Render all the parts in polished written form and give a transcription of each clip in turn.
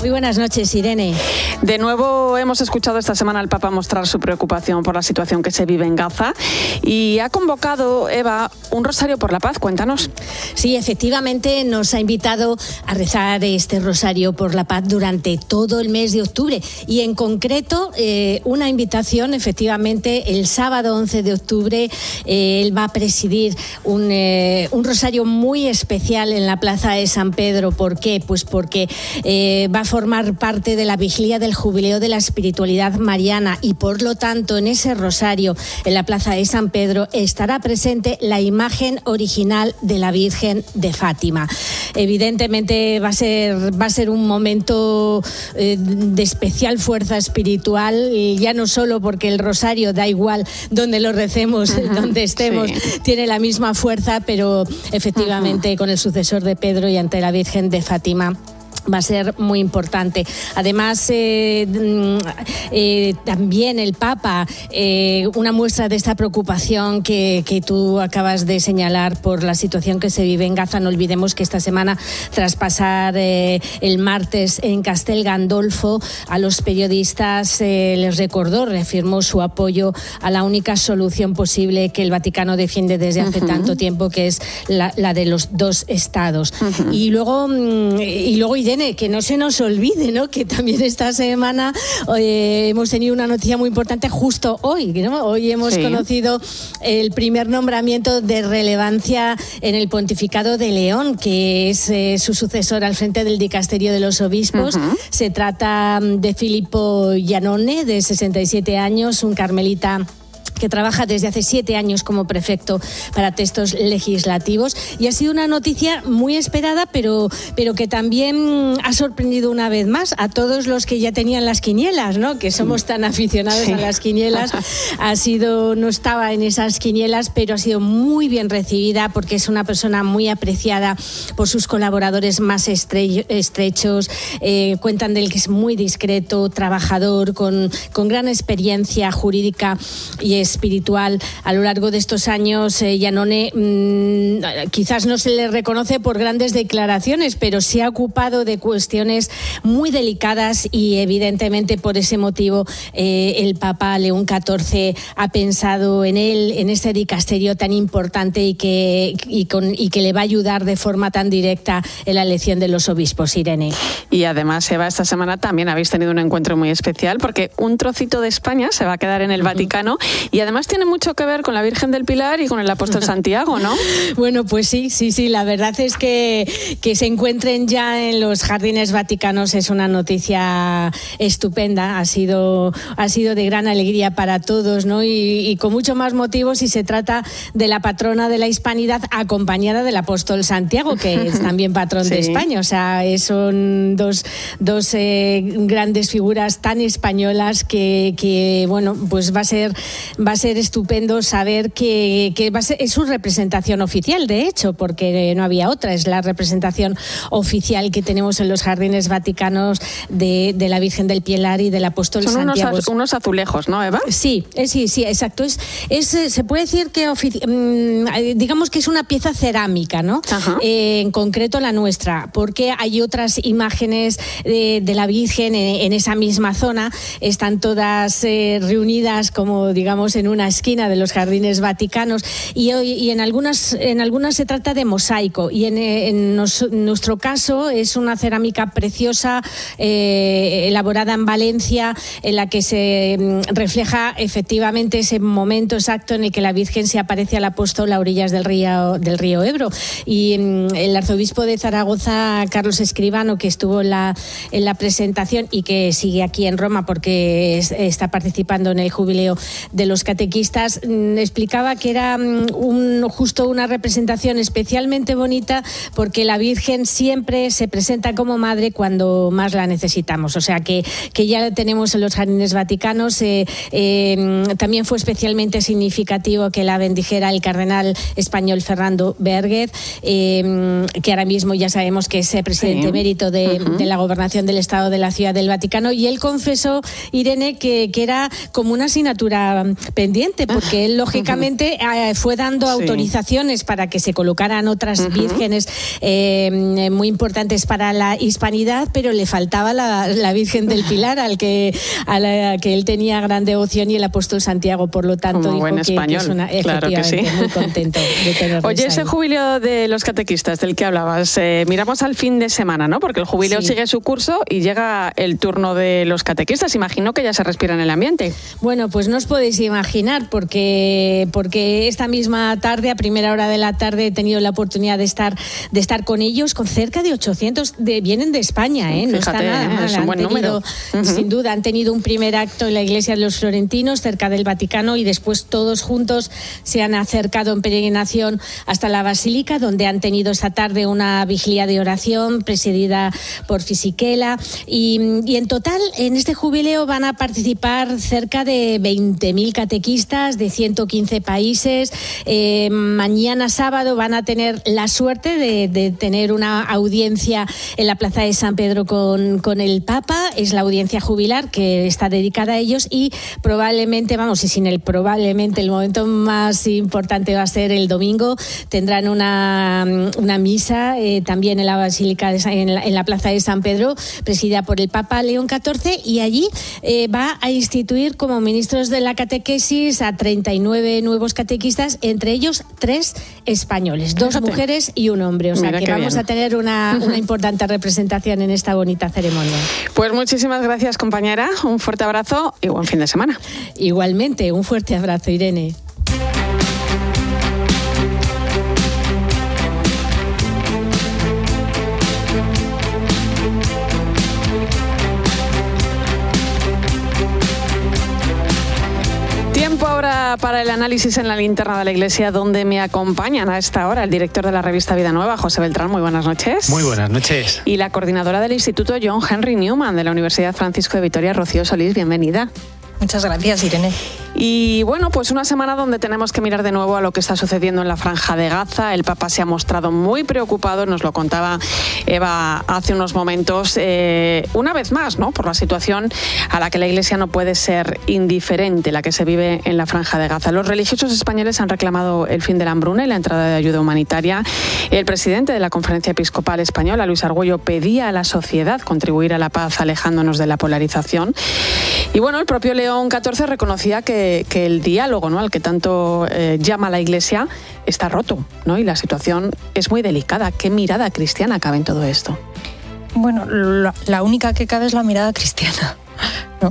Muy buenas noches, Irene. De nuevo hemos escuchado esta semana al Papa mostrar su preocupación por la situación que se vive en Gaza y ha convocado, Eva, un rosario por la paz. Cuéntanos. Sí, efectivamente nos ha invitado a rezar este rosario por la paz durante todo el mes de octubre y en concreto una invitación, efectivamente, el sábado 11 de octubre él va a presidir un rosario muy especial en la Plaza de San Pedro. ¿Por qué? Pues porque va a formar parte de la vigilia del Jubileo de la Espiritualidad Mariana y por lo tanto en ese rosario en la Plaza de San Pedro estará presente la imagen original de la Virgen de Fátima. Evidentemente va a ser un momento de especial fuerza espiritual y ya no solo porque el rosario da igual donde lo recemos, donde estemos, sí, tiene la misma fuerza, pero efectivamente con el sucesor de Pedro y ante la Virgen de Fátima va a ser muy importante. Además, también el Papa, una muestra de esta preocupación que tú acabas de señalar por la situación que se vive en Gaza. No olvidemos que esta semana, tras pasar el martes en Castel Gandolfo, a los periodistas les recordó, reafirmó su apoyo a la única solución posible que el Vaticano defiende desde hace tanto tiempo, que es la de los dos estados. Y luego Irene, que no se nos olvide, ¿no?, que también esta semana hemos tenido una noticia muy importante justo hoy, ¿no? Hoy hemos conocido el primer nombramiento de relevancia en el pontificado de León, que es su sucesor al frente del dicasterio de los obispos. Se trata de Filippo Iannone, de 67 años, un carmelita que trabaja desde hace 7 años como prefecto para textos legislativos, y ha sido una noticia muy esperada, pero que también ha sorprendido una vez más a todos los que ya tenían las quinielas, ¿no?, que somos tan aficionados a las quinielas. No estaba en esas quinielas, pero ha sido muy bien recibida porque es una persona muy apreciada por sus colaboradores más estrechos. Cuentan de él que es muy discreto, trabajador, con gran experiencia jurídica y espiritual. A lo largo de estos años, Iannone quizás no se le reconoce por grandes declaraciones, pero se ha ocupado de cuestiones muy delicadas y evidentemente por ese motivo el Papa León XIV ha pensado en él, en este dicasterio tan importante y que le va a ayudar de forma tan directa en la elección de los obispos, Irene. Y además, Eva, esta semana también habéis tenido un encuentro muy especial porque un trocito de España se va a quedar en el Vaticano. Y además tiene mucho que ver con la Virgen del Pilar y con el apóstol Santiago, ¿no? Bueno, pues sí, la verdad es que se encuentren ya en los jardines vaticanos es una noticia estupenda, ha sido de gran alegría para todos, ¿no? Y con mucho más motivo si se trata de la patrona de la hispanidad acompañada del apóstol Santiago, que es también patrón de España. O sea, son dos grandes figuras tan españolas que bueno, pues va a ser estupendo saber que es su representación oficial, de hecho, porque no había otra, es la representación oficial que tenemos en los jardines vaticanos de la Virgen del Pilar y del apóstol Santiago. Son unos azulejos, ¿no, Eva? Sí, exacto. Se puede decir que digamos que es una pieza cerámica, ¿no? En concreto la nuestra, porque hay otras imágenes de la Virgen en esa misma zona, están todas reunidas como digamos en una esquina de los jardines vaticanos y en algunas se trata de mosaico y en nuestro caso es una cerámica preciosa elaborada en Valencia, en la que se refleja efectivamente ese momento exacto en el que la Virgen se aparece al apóstol a orillas del río Ebro, y el arzobispo de Zaragoza, Carlos Escribano, que estuvo en la presentación y que sigue aquí en Roma porque está participando en el jubileo de los catequistas, explicaba que era justo una representación especialmente bonita porque la Virgen siempre se presenta como madre cuando más la necesitamos, o sea que ya la tenemos en los jardines vaticanos. También fue especialmente significativo que la bendijera el cardenal español Fernando Vérguez, que ahora mismo ya sabemos que es presidente emérito de la gobernación del Estado de la Ciudad del Vaticano, y él confesó, Irene, que era como una asignatura pendiente, porque él lógicamente fue dando autorizaciones para que se colocaran otras vírgenes muy importantes para la hispanidad, pero le faltaba la Virgen del Pilar, a la que él tenía gran devoción, y el apóstol Santiago, por lo tanto, como dijo buen español, claro que sí. Muy contento de tenerlos. Oye, ese jubileo de los catequistas del que hablabas, miramos al fin de semana, ¿no? Porque el jubileo sigue su curso y llega el turno de los catequistas. Imagino que ya se respira en el ambiente. Bueno, pues no os podéis imaginar, porque esta misma tarde, a primera hora de la tarde, he tenido la oportunidad de estar con ellos, con cerca de 800, vienen de España, no está nada mal. Es un buen número. Sin duda, han tenido un primer acto en la iglesia de los Florentinos, cerca del Vaticano, y después todos juntos se han acercado en peregrinación hasta la Basílica, donde han tenido esta tarde una vigilia de oración presidida por Fisichella, y en total en este jubileo van a participar cerca de 20.000 catequistas de 115 países. Mañana sábado van a tener la suerte de tener una audiencia en la Plaza de San Pedro con el Papa. Es la audiencia jubilar que está dedicada a ellos, y probablemente, el momento más importante va a ser el domingo. Tendrán una misa también en la Basílica, en la Plaza de San Pedro, presidida por el Papa León XIV, y allí va a instituir como ministros de la catequesis a 39 nuevos catequistas, entre ellos 3 españoles, 2 mujeres y un hombre. O sea que vamos a tener una importante representación en esta bonita ceremonia. Pues muchísimas gracias, compañera. Un fuerte abrazo y buen fin de semana. Igualmente, un fuerte abrazo, Irene. Ahora para el análisis en la linterna de la Iglesia, donde me acompañan a esta hora el director de la revista Vida Nueva, José Beltrán. Muy buenas noches. Muy buenas noches. Y la coordinadora del Instituto John Henry Newman de la Universidad Francisco de Vitoria, Rocío Solís. Bienvenida. Muchas gracias, Irene. Y bueno, pues una semana donde tenemos que mirar de nuevo a lo que está sucediendo en la Franja de Gaza. El Papa se ha mostrado muy preocupado, nos lo contaba Eva hace unos momentos, una vez más, ¿no?, por la situación a la que la Iglesia no puede ser indiferente, la que se vive en la Franja de Gaza. Los religiosos españoles han reclamado el fin de la hambruna y la entrada de ayuda humanitaria. El presidente de la Conferencia Episcopal Española, Luis Argüello, pedía a la sociedad contribuir a la paz alejándonos de la polarización. Y bueno, el propio León XIV reconocía que el diálogo, ¿no?, al que tanto llama la Iglesia, está roto, ¿no?, y la situación es muy delicada. ¿Qué mirada cristiana cabe en todo esto? Bueno, la única que cabe es la mirada cristiana, ¿no?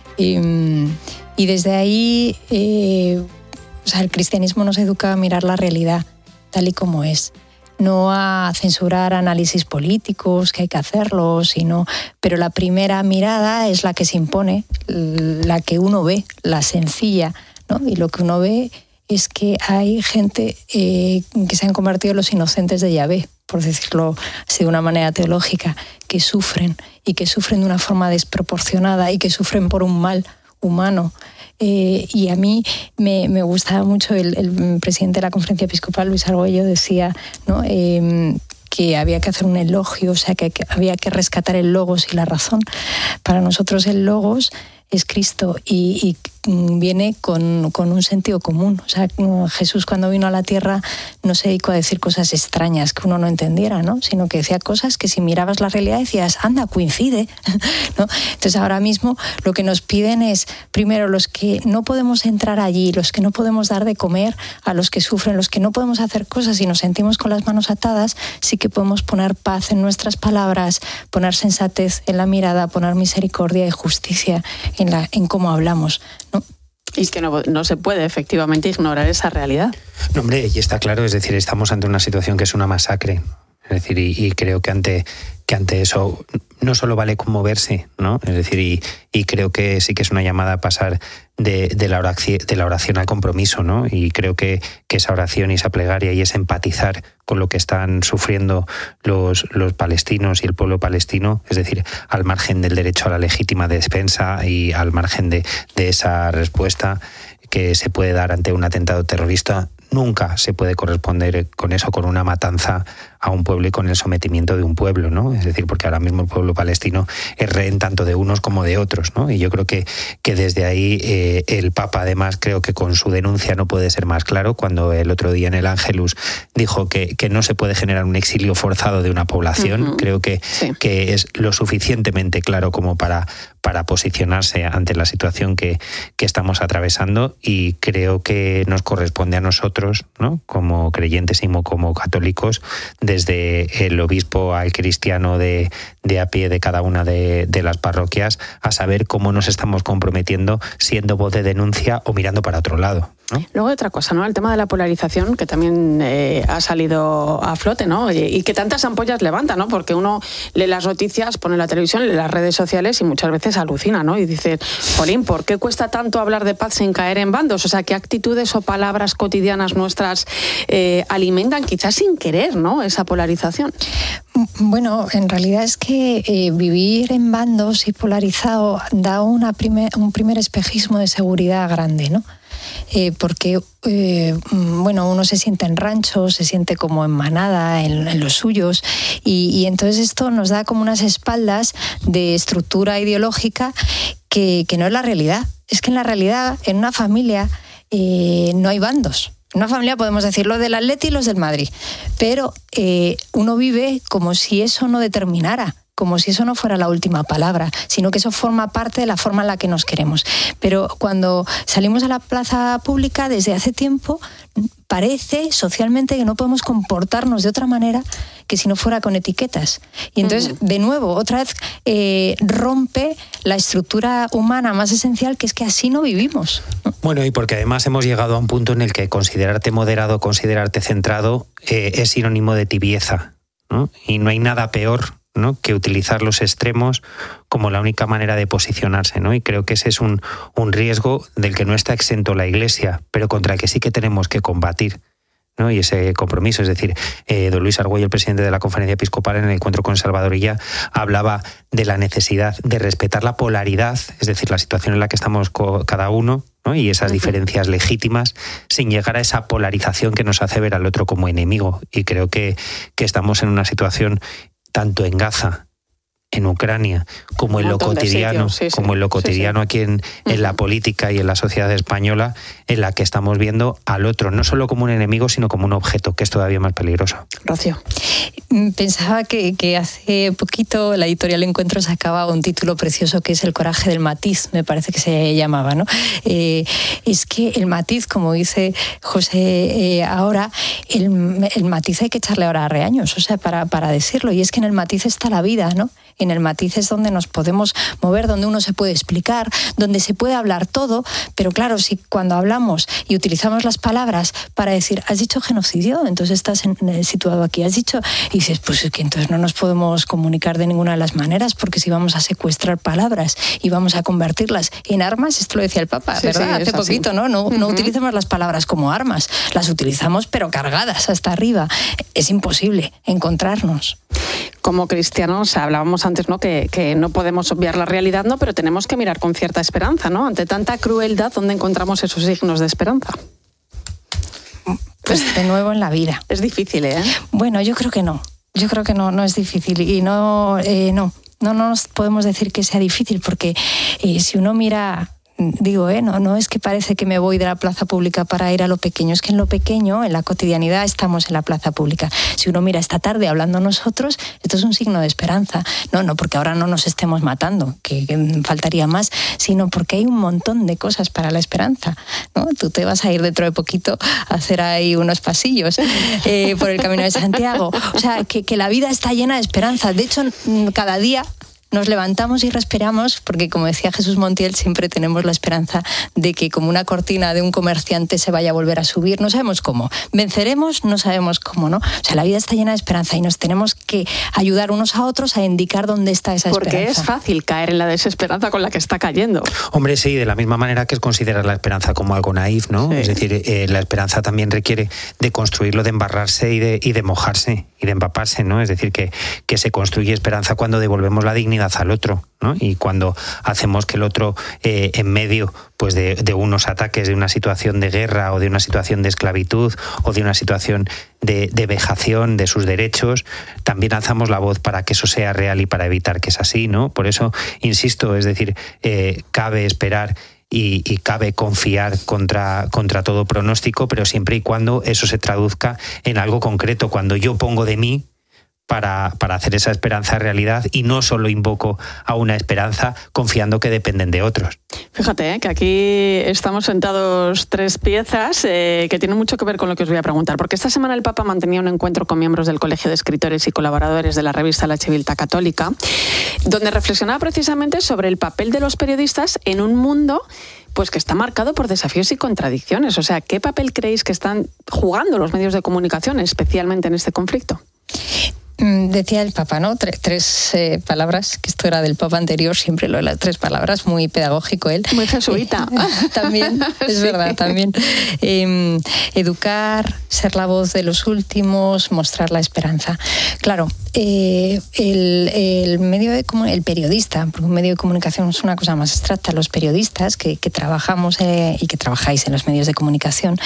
Y desde ahí, el cristianismo nos educa a mirar la realidad tal y como es. No a censurar análisis políticos, que hay que hacerlo, pero la primera mirada es la que se impone, la que uno ve, la sencilla, ¿no? Y lo que uno ve es que hay gente que se han convertido en los inocentes de Yahvé, por decirlo así de una manera teológica, que sufren, y que sufren de una forma desproporcionada, y que sufren por un mal humano. Y a mí me gustaba mucho el presidente de la Conferencia Episcopal, Luis Argüello, decía, ¿no?, que había que hacer un elogio, o sea, que había que rescatar el logos y la razón. Para nosotros el logos es Cristo y viene con un sentido común. O sea, Jesús, cuando vino a la tierra, no se dedicó a decir cosas extrañas que uno no entendiera, ¿no?, sino que decía cosas que si mirabas la realidad decías, anda, coincide, ¿no? Entonces ahora mismo lo que nos piden es, primero, los que no podemos entrar allí, los que no podemos dar de comer a los que sufren, los que no podemos hacer cosas y nos sentimos con las manos atadas, sí que podemos poner paz en nuestras palabras, poner sensatez en la mirada, poner misericordia y justicia en cómo hablamos, ¿no? Y que no se puede efectivamente ignorar esa realidad. No, hombre, y está claro, es decir, estamos ante una situación que es una masacre. Es decir, y creo que ante eso no solo vale conmoverse, ¿no? Es decir, y creo que sí que es una llamada a pasar de la oración al compromiso, ¿no? Y creo que esa oración y esa plegaria y ese empatizar con lo que están sufriendo los palestinos y el pueblo palestino, es decir, al margen del derecho a la legítima defensa y al margen de esa respuesta que se puede dar ante un atentado terrorista, nunca se puede corresponder con eso, con una matanza a un pueblo y con el sometimiento de un pueblo, ¿no? Es decir, porque ahora mismo el pueblo palestino es rehén tanto de unos como de otros, ¿no? Y yo creo que desde ahí el Papa, además, creo que con su denuncia no puede ser más claro, cuando el otro día en el Ángelus dijo que no se puede generar un exilio forzado de una población. Creo que es lo suficientemente claro como para posicionarse ante la situación que estamos atravesando, y creo que nos corresponde a nosotros, ¿no?, como creyentes y como católicos, desde el obispo al cristiano de a pie de cada una de las parroquias, a saber cómo nos estamos comprometiendo, siendo voz de denuncia o mirando para otro lado, ¿no? Luego otra cosa, ¿no? El tema de la polarización, que también ha salido a flote, ¿no? Y que tantas ampollas levanta, ¿no? Porque uno lee las noticias, pone la televisión, lee las redes sociales y muchas veces alucina, ¿no? Y dice, jolín, ¿por qué cuesta tanto hablar de paz sin caer en bandos? O sea, ¿qué actitudes o palabras cotidianas nuestras alimentan, quizás sin querer, ¿no?, esa polarización? Bueno, en realidad es que vivir en bandos y polarizado da un primer espejismo de seguridad grande, ¿no? Porque uno se siente en ranchos, se siente como en manada, en los suyos, y entonces esto nos da como unas espaldas de estructura ideológica que no es la realidad. Es que en la realidad, en una familia, no hay bandos. En una familia podemos decir los del Atleti y los del Madrid, pero uno vive como si eso no determinara, como si eso no fuera la última palabra, sino que eso forma parte de la forma en la que nos queremos. Pero cuando salimos a la plaza pública, desde hace tiempo, parece socialmente que no podemos comportarnos de otra manera que si no fuera con etiquetas. Y entonces, de nuevo, otra vez rompe la estructura humana más esencial, que es que así no vivimos. Bueno, y porque además hemos llegado a un punto en el que considerarte moderado, considerarte centrado, es sinónimo de tibieza, ¿no? Y no hay nada peor, ¿no?, que utilizar los extremos como la única manera de posicionarse, ¿no? Y creo que ese es un riesgo del que no está exento la Iglesia, pero contra el que sí que tenemos que combatir, ¿no? Y ese compromiso, es decir, don Luis Argüello, el presidente de la Conferencia Episcopal, en el encuentro con Salvadorilla, hablaba de la necesidad de respetar la polaridad, es decir, la situación en la que estamos cada uno, ¿no?, y esas diferencias legítimas, sin llegar a esa polarización que nos hace ver al otro como enemigo. Y creo que estamos en una situación, tanto en Gaza, en Ucrania, como en lo cotidiano, aquí en la política y en la sociedad española, en la que estamos viendo al otro no solo como un enemigo, sino como un objeto, que es todavía más peligroso. Rocío. Pensaba que hace poquito la editorial Encuentro sacaba un título precioso, que es El coraje del matiz, me parece que se llamaba, ¿no? Es que el matiz, como dice José ahora, el matiz hay que echarle ahora a reaños, o sea, para decirlo, y es que en el matiz está la vida, ¿no? En el matiz es donde nos podemos mover, donde uno se puede explicar, donde se puede hablar todo, pero claro, si cuando hablamos y utilizamos las palabras para decir, has dicho genocidio, entonces estás situado aquí, has dicho, y dices, pues es que entonces no nos podemos comunicar de ninguna de las maneras, porque si vamos a secuestrar palabras y vamos a convertirlas en armas, esto lo decía el Papa, sí, ¿verdad? Hace poquito, ¿no? No utilicemos las palabras como armas, las utilizamos pero cargadas hasta arriba. Es imposible encontrarnos. Como cristianos, hablábamos antes, ¿no?, que no podemos obviar la realidad, ¿no?, pero tenemos que mirar con cierta esperanza, ¿no? Ante tanta crueldad, ¿dónde encontramos esos signos de esperanza? Pues de nuevo en la vida. Es difícil, ¿eh? Bueno, yo creo que no. Yo creo que no es difícil. Y no nos podemos decir que sea difícil, porque si uno mira... Digo, no es que parece que me voy de la plaza pública para ir a lo pequeño, es que en lo pequeño, en la cotidianidad, estamos en la plaza pública. Si uno mira esta tarde hablando nosotros, esto es un signo de esperanza. No porque ahora no nos estemos matando, que faltaría más, sino porque hay un montón de cosas para la esperanza, ¿no? Tú te vas a ir dentro de poquito a hacer ahí unos pasillos por el Camino de Santiago. O sea, que la vida está llena de esperanza. De hecho, cada día nos levantamos y respiramos, porque como decía Jesús Montiel, siempre tenemos la esperanza de que como una cortina de un comerciante se vaya a volver a subir. No sabemos cómo. Venceremos, no sabemos cómo, ¿no? O sea, la vida está llena de esperanza y nos tenemos que ayudar unos a otros a indicar dónde está esa esperanza. Porque es fácil caer en la desesperanza con la que está cayendo. Hombre, sí, de la misma manera que es considerar la esperanza como algo naif, ¿no? Sí. Es decir, la esperanza también requiere de construirlo, de embarrarse y de mojarse y de empaparse, ¿no? Es decir, que se construye esperanza cuando devolvemos la dignidad dignidad al otro, ¿no? Y cuando hacemos que el otro en medio pues de unos ataques, de una situación de guerra o de una situación de esclavitud o de una situación de vejación de sus derechos, también alzamos la voz para que eso sea real y para evitar que es así, ¿no? Por eso, insisto, es decir, cabe esperar y cabe confiar contra todo pronóstico, pero siempre y cuando eso se traduzca en algo concreto, cuando yo pongo de mí para hacer esa esperanza realidad y no solo invoco a una esperanza confiando que dependen de otros. Fíjate que aquí estamos sentados tres piezas que tienen mucho que ver con lo que os voy a preguntar, porque esta semana el Papa mantenía un encuentro con miembros del Colegio de Escritores y colaboradores de la revista La Civiltà Católica, donde reflexionaba precisamente sobre el papel de los periodistas en un mundo pues que está marcado por desafíos y contradicciones. O sea, ¿qué papel creéis que están jugando los medios de comunicación, especialmente en este conflicto? Decía el Papa, ¿no? Tres palabras, que esto era del Papa anterior, siempre lo de las 3 palabras, muy pedagógico él. Muy jesuita. También, es verdad, también. Educar, ser la voz de los últimos, mostrar la esperanza. Claro, el periodista, porque un medio de comunicación es una cosa más abstracta, los periodistas que trabajamos y que trabajáis en los medios de comunicación,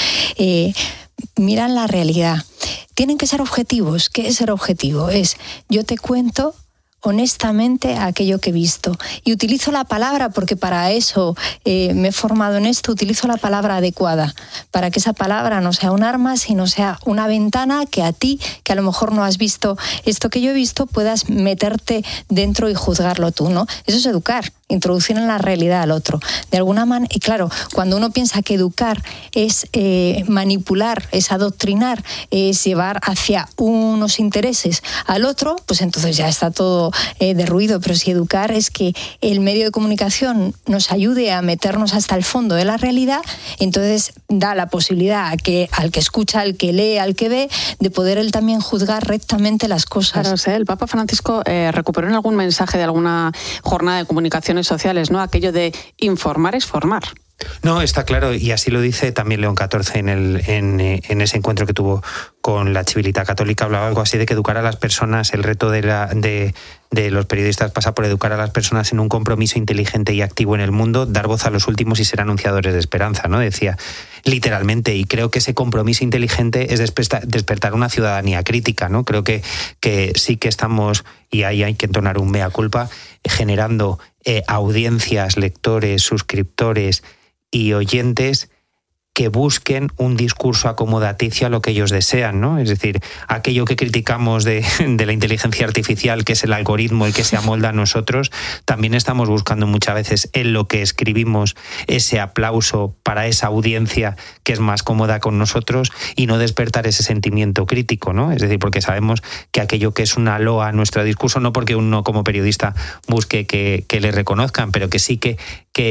miran la realidad. Tienen que ser objetivos. ¿Qué es ser objetivo? Es yo te cuento honestamente aquello que he visto. Y utilizo la palabra, porque para eso me he formado en esto, utilizo la palabra adecuada, para que esa palabra no sea un arma, sino sea una ventana que a ti, que a lo mejor no has visto esto que yo he visto, puedas meterte dentro y juzgarlo tú, ¿no? Eso es educar, introducir en la realidad al otro. De alguna manera, y claro, cuando uno piensa que educar es manipular, es adoctrinar, es llevar hacia unos intereses al otro, pues entonces ya está todo derruido. Pero si educar es que el medio de comunicación nos ayude a meternos hasta el fondo de la realidad, entonces da la posibilidad al que escucha, al que lee, al que ve, de poder él también juzgar rectamente las cosas. Claro, el Papa Francisco recuperó en algún mensaje de alguna jornada de comunicaciones sociales, ¿no? Aquello de informar es formar. No, está claro, y así lo dice también León XIV en ese encuentro que tuvo con la Civiltà Católica. Hablaba algo así de que educar a las personas, el reto de los periodistas pasa por educar a las personas en un compromiso inteligente y activo en el mundo, dar voz a los últimos y ser anunciadores de esperanza, ¿no? Decía literalmente, y creo que ese compromiso inteligente es despertar una ciudadanía crítica, ¿no? Creo que sí que estamos, y ahí hay que entonar un mea culpa, generando audiencias, lectores, suscriptores y oyentes que busquen un discurso acomodaticio a lo que ellos desean, ¿no? Es decir, aquello que criticamos de la inteligencia artificial, que es el algoritmo el que se amolda a nosotros, también estamos buscando muchas veces en lo que escribimos ese aplauso para esa audiencia que es más cómoda con nosotros y no despertar ese sentimiento crítico, ¿no? Es decir, porque sabemos que aquello que es una loa a nuestro discurso, no porque uno como periodista busque que le reconozcan, pero que sí que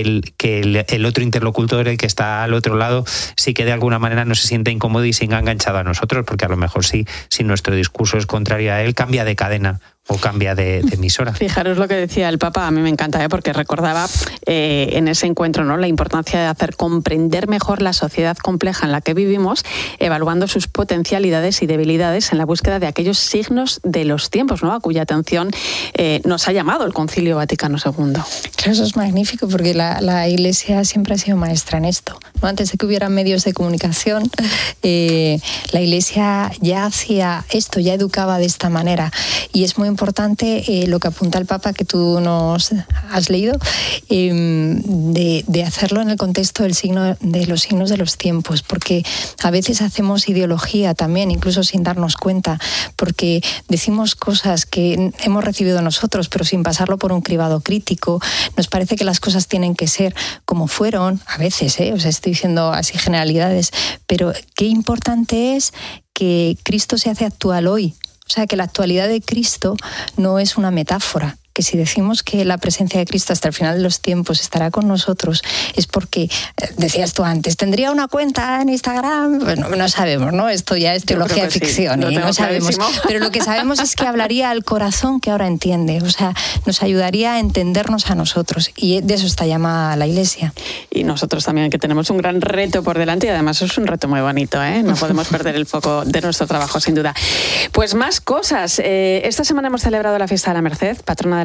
el otro interlocutor, el que está al otro lado, sí que de alguna manera no se siente incómodo y se ha enganchado a nosotros, porque a lo mejor si nuestro discurso es contrario a él, cambia de cadena o cambia de emisora. Fijaros lo que decía el Papa, a mí me encanta, porque recordaba en ese encuentro, ¿no?, la importancia de hacer comprender mejor la sociedad compleja en la que vivimos, evaluando sus potencialidades y debilidades en la búsqueda de aquellos signos de los tiempos, ¿no?, a cuya atención nos ha llamado el Concilio Vaticano II. Claro, eso es magnífico, porque la Iglesia siempre ha sido maestra en esto, ¿no? Antes de que hubiera medios de comunicación, la Iglesia ya hacía esto, ya educaba de esta manera, y es muy importante lo que apunta el Papa, que tú nos has leído, de hacerlo en el contexto de los signos de los tiempos, porque a veces hacemos ideología también, incluso sin darnos cuenta, porque decimos cosas que hemos recibido nosotros, pero sin pasarlo por un cribado crítico. Nos parece que las cosas tienen que ser como fueron, a veces, o sea, estoy diciendo así generalidades, pero qué importante es que Cristo se hace actual hoy. O sea, que la actualidad de Cristo no es una metáfora, que si decimos que la presencia de Cristo hasta el final de los tiempos estará con nosotros, es porque, decías tú antes, ¿tendría una cuenta en Instagram? Bueno, no sabemos, ¿no? Esto ya es teología de ficción, sí, y no sabemos. Pero lo que sabemos es que hablaría al corazón que ahora entiende, o sea, nos ayudaría a entendernos a nosotros, y de eso está llamada la Iglesia. Y nosotros también, que tenemos un gran reto por delante, y además es un reto muy bonito, ¿eh? No podemos perder el foco de nuestro trabajo, sin duda. Pues más cosas. Esta semana hemos celebrado la fiesta de la Merced, patrona de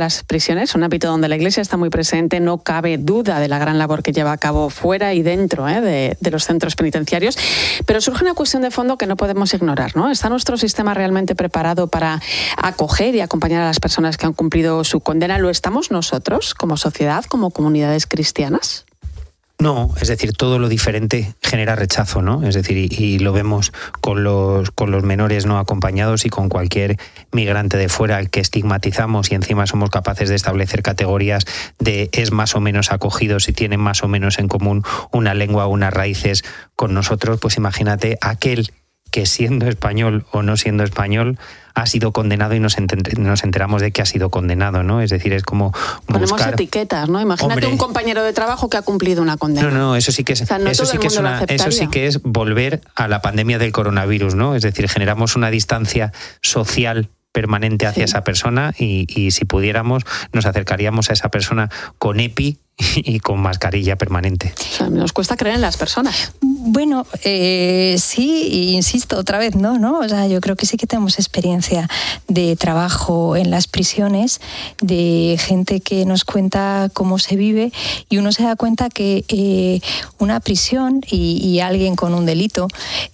las prisiones, un ámbito donde la Iglesia está muy presente. No cabe duda de la gran labor que lleva a cabo fuera y dentro de los centros penitenciarios. Pero surge una cuestión de fondo que no podemos ignorar, ¿no? ¿Está nuestro sistema realmente preparado para acoger y acompañar a las personas que han cumplido su condena? ¿Lo estamos nosotros como sociedad, como comunidades cristianas? No, es decir, todo lo diferente genera rechazo, ¿no? Es decir, y lo vemos con los menores no acompañados y con cualquier migrante de fuera al que estigmatizamos, y encima somos capaces de establecer categorías de es más o menos acogido si tienen más o menos en común una lengua o unas raíces con nosotros. Pues imagínate aquel que, siendo español o no siendo español, ha sido condenado y nos enteramos de que ha sido condenado, ¿no? Es decir, es como ponemos buscar etiquetas, ¿no? Imagínate un compañero de trabajo que ha cumplido una condena. No, eso sí que es, eso sí que es volver a la pandemia del coronavirus, ¿no? Es decir, generamos una distancia social permanente hacia esa persona y si pudiéramos nos acercaríamos a esa persona con EPI y con mascarilla permanente. O sea, nos cuesta creer en las personas. Bueno, sí, insisto, otra vez no. O sea, yo creo que sí que tenemos experiencia de trabajo en las prisiones, de gente que nos cuenta cómo se vive, y uno se da cuenta que una prisión y alguien con un delito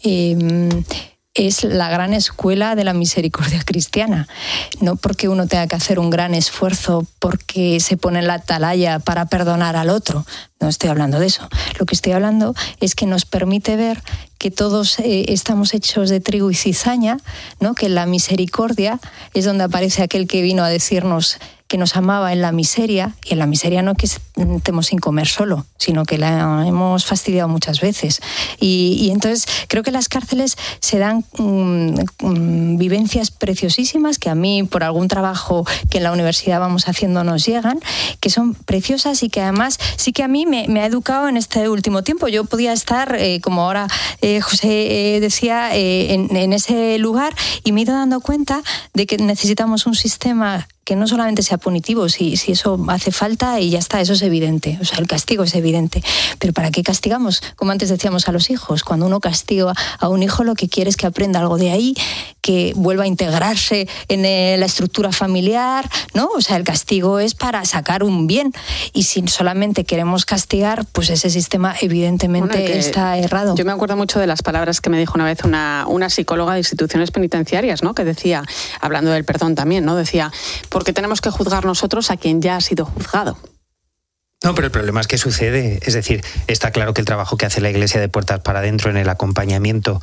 es la gran escuela de la misericordia cristiana. No porque uno tenga que hacer un gran esfuerzo porque se pone en la atalaya para perdonar al otro. No estoy hablando de eso. Lo que estoy hablando es que nos permite ver que todos estamos hechos de trigo y cizaña, ¿no? Que en la misericordia es donde aparece aquel que vino a decirnos que nos amaba en la miseria, y en la miseria no que estemos sin comer solo, sino que la hemos fastidiado muchas veces. Y entonces creo que en las cárceles se dan vivencias preciosísimas que a mí, por algún trabajo que en la universidad vamos haciendo, nos llegan, que son preciosas y que además sí que a mí me ha educado en este último tiempo. Yo podía estar, como ahora José decía, en ese lugar, y me he ido dando cuenta de que necesitamos un sistema que no solamente sea punitivo, si eso hace falta y ya está, eso es evidente, o sea, el castigo es evidente, pero ¿para qué castigamos? Como antes decíamos a los hijos, cuando uno castiga a un hijo lo que quiere es que aprenda algo de ahí, que vuelva a integrarse en la estructura familiar, ¿no? O sea, el castigo es para sacar un bien, y si solamente queremos castigar, pues ese sistema evidentemente está errado. Yo me acuerdo mucho de las palabras que me dijo una vez una psicóloga de instituciones penitenciarias, ¿no? Que decía, hablando del perdón también, ¿no? Decía, porque tenemos que juzgar nosotros a quien ya ha sido juzgado. No, pero el problema es que sucede. Es decir, está claro que el trabajo que hace la Iglesia de puertas para adentro en el acompañamiento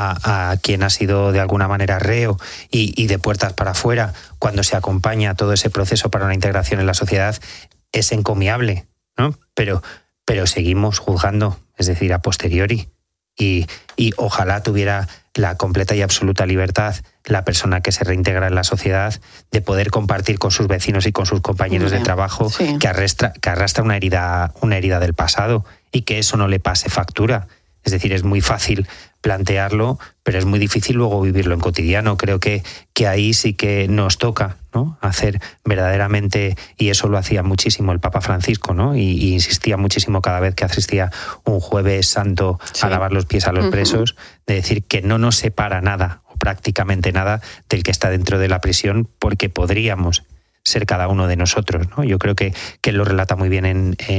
a quien ha sido de alguna manera reo y de puertas para afuera, cuando se acompaña todo ese proceso para una integración en la sociedad, es encomiable, ¿no? Pero seguimos juzgando, es decir, a posteriori. Y ojalá tuviera la completa y absoluta libertad la persona que se reintegra en la sociedad de poder compartir con sus vecinos y con sus compañeros de trabajo que arrastra una herida del pasado, y que eso no le pase factura. Es decir, es muy fácil plantearlo, pero es muy difícil luego vivirlo en cotidiano. Creo que ahí sí que nos toca, ¿no? Hacer verdaderamente, y eso lo hacía muchísimo el Papa Francisco, ¿no? Y insistía muchísimo cada vez que asistía un Jueves Santo a lavar los pies a los presos, de decir que no nos separa nada, o prácticamente nada, del que está dentro de la prisión, porque podríamos ser cada uno de nosotros, ¿no? Yo creo que él lo relata muy bien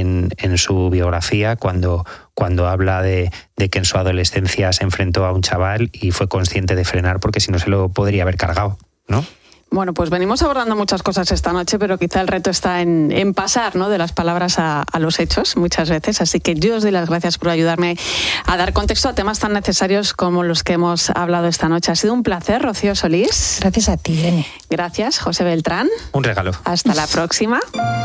en su biografía cuando habla de que en su adolescencia se enfrentó a un chaval y fue consciente de frenar, porque si no se lo podría haber cargado, ¿no? Bueno, pues venimos abordando muchas cosas esta noche, pero quizá el reto está en pasar, ¿no?, de las palabras a los hechos muchas veces. Así que yo os doy las gracias por ayudarme a dar contexto a temas tan necesarios como los que hemos hablado esta noche. Ha sido un placer, Rocío Solís. Gracias a ti, Irene. Gracias, José Beltrán. Un regalo. Hasta la próxima.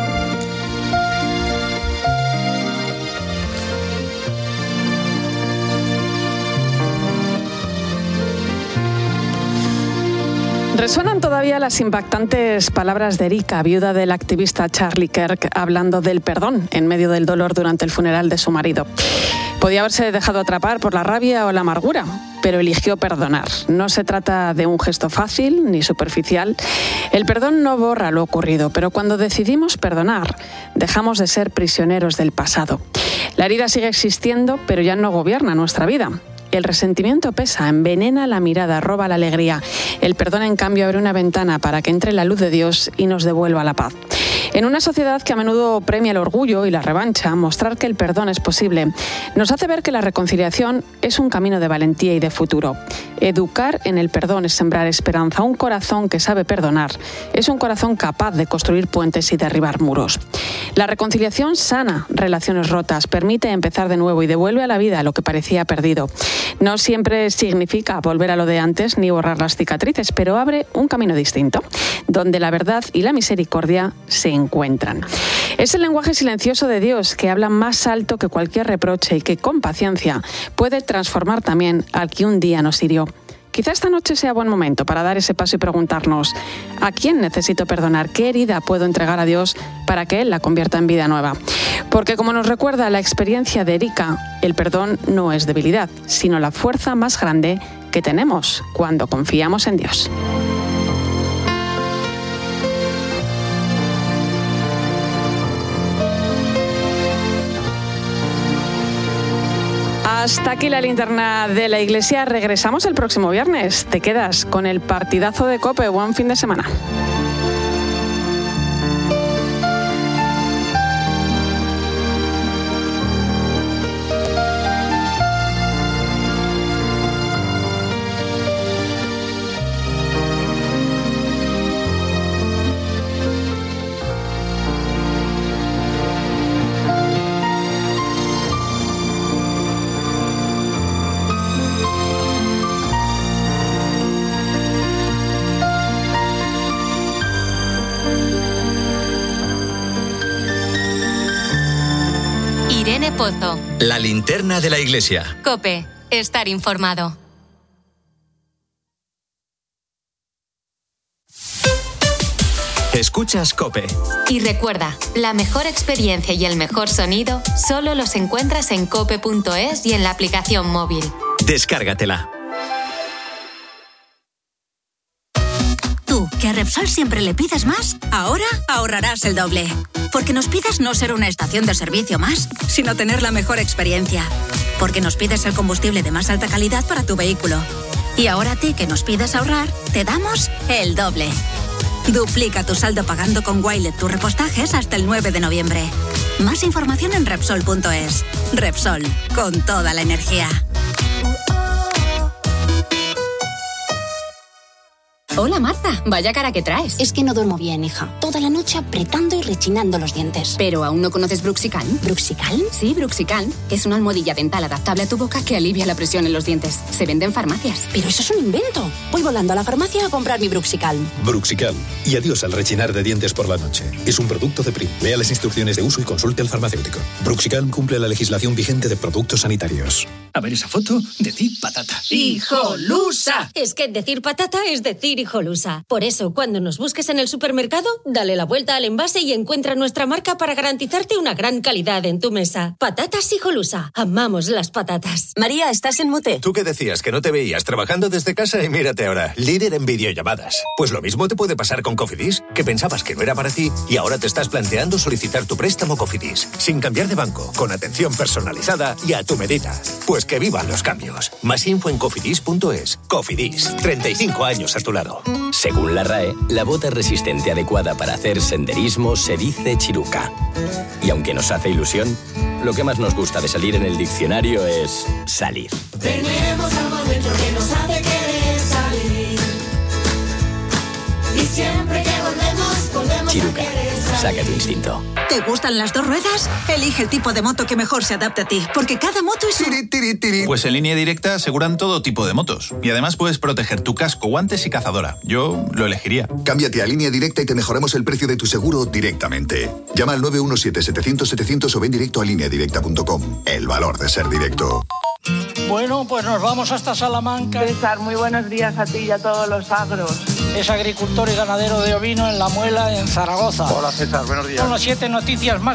Resuenan todavía las impactantes palabras de Erika, viuda del activista Charlie Kirk, hablando del perdón en medio del dolor durante el funeral de su marido. Podía haberse dejado atrapar por la rabia o la amargura, pero eligió perdonar. No se trata de un gesto fácil ni superficial. El perdón no borra lo ocurrido, pero cuando decidimos perdonar, dejamos de ser prisioneros del pasado. La herida sigue existiendo, pero ya no gobierna nuestra vida. El resentimiento pesa, envenena la mirada, roba la alegría. El perdón, en cambio, abre una ventana para que entre la luz de Dios y nos devuelva la paz. En una sociedad que a menudo premia el orgullo y la revancha, mostrar que el perdón es posible nos hace ver que la reconciliación es un camino de valentía y de futuro. Educar en el perdón es sembrar esperanza. Un corazón que sabe perdonar es un corazón capaz de construir puentes y derribar muros. La reconciliación sana relaciones rotas, permite empezar de nuevo y devuelve a la vida lo que parecía perdido. No siempre significa volver a lo de antes ni borrar las cicatrices, pero abre un camino distinto, donde la verdad y la misericordia se encuentran. Es el lenguaje silencioso de Dios que habla más alto que cualquier reproche y que con paciencia puede transformar también al que un día nos hirió. Quizá esta noche sea buen momento para dar ese paso y preguntarnos: ¿a quién necesito perdonar? ¿Qué herida puedo entregar a Dios para que Él la convierta en vida nueva? Porque, como nos recuerda la experiencia de Erika, el perdón no es debilidad, sino la fuerza más grande que tenemos cuando confiamos en Dios. Hasta aquí la linterna de la Iglesia. Regresamos el próximo viernes. Te quedas con el partidazo de COPE. Buen fin de semana. Irene Pozo. La linterna de la Iglesia. COPE. Estar informado. Escuchas COPE. Y recuerda, la mejor experiencia y el mejor sonido solo los encuentras en cope.es y en la aplicación móvil. Descárgatela. Tú, que a Repsol siempre le pides más, ahora ahorrarás el doble. Porque nos pides no ser una estación de servicio más, sino tener la mejor experiencia. Porque nos pides el combustible de más alta calidad para tu vehículo. Y ahora a ti, que nos pides ahorrar, te damos el doble. Duplica tu saldo pagando con Wilet tus repostajes hasta el 9 de noviembre. Más información en Repsol.es. Repsol, con toda la energía. Hola Marta, vaya cara que traes. Es que no duermo bien, hija. Toda la noche apretando y rechinando los dientes. ¿Pero aún no conoces Bruxicalm? ¿Bruxicalm? Sí, Bruxicalm. Es una almohadilla dental adaptable a tu boca que alivia la presión en los dientes. Se vende en farmacias. Pero eso es un invento. Voy volando a la farmacia a comprar mi Bruxicalm. Bruxicalm. Y adiós al rechinar de dientes por la noche. Es un producto de Prim. Lea las instrucciones de uso y consulte al farmacéutico. Bruxicalm cumple la legislación vigente de productos sanitarios. A ver esa foto, decir patata. ¡Hijolusa! Es que decir patata es decir hijolusa. Por eso, cuando nos busques en el supermercado, dale la vuelta al envase y encuentra nuestra marca para garantizarte una gran calidad en tu mesa. Patatas Hijolusa. Amamos las patatas. María, ¿estás en mute? Tú que decías que no te veías trabajando desde casa y mírate ahora, líder en videollamadas. Pues lo mismo te puede pasar con Cofidis, que pensabas que no era para ti y ahora te estás planteando solicitar tu préstamo Cofidis, sin cambiar de banco, con atención personalizada y a tu medida. Pues que vivan los cambios. Más info en cofidis.es. Cofidis, 35 años a tu lado. Según la RAE, la bota resistente adecuada para hacer senderismo se dice chiruca. Y aunque nos hace ilusión, lo que más nos gusta de salir en el diccionario es salir. Tenemos algo dentro que nos hace querer salir. Y siempre que volvemos Chiruca, a querer salir. saca tu instinto. ¿Te gustan las dos ruedas? Elige el tipo de moto que mejor se adapte a ti, porque cada moto es un... Pues en Línea Directa aseguran todo tipo de motos. Y además puedes proteger tu casco, guantes y cazadora. Yo lo elegiría. Cámbiate a Línea Directa y te mejoramos el precio de tu seguro directamente. Llama al 917-700-700 o ven directo a lineadirecta.com. El valor de ser directo. Bueno, pues nos vamos hasta Salamanca. César, muy buenos días a ti y a todos los agros. Es agricultor y ganadero de ovino en La Muela, en Zaragoza. Hola César, buenos días. Son las 7 noticias más